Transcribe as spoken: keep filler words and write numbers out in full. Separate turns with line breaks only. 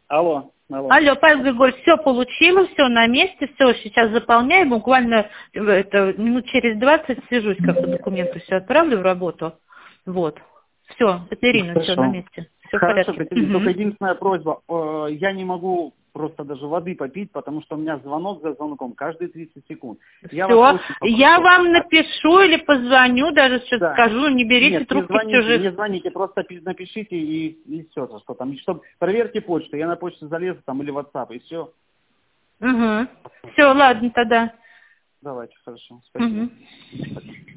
Алло. Алло,
Алло, Павел Григорьевич, все получила, все на месте, все, сейчас заполняю, буквально это, минут через двадцать свяжусь, как документы все отправлю в работу. Вот. Все, это Ирина, все на месте. Все в
Хорошо,
порядке.
Катерина,
Угу.
только единственная просьба. Э, Я не могу просто даже воды попить, потому что у меня звонок за звонком каждые тридцать секунд. Я вас
Все,
очень попрошу.
я вам напишу или позвоню, даже сейчас
Да.
скажу, не берите
Нет, не
трубки,
звоните,
все же.
не звоните, просто пи- напишите и, и все, что там. И чтоб, проверьте почту, я на почту залезу там или WhatsApp, и все.
Угу. Все, ладно тогда.
Давайте, хорошо, спасибо.
Угу.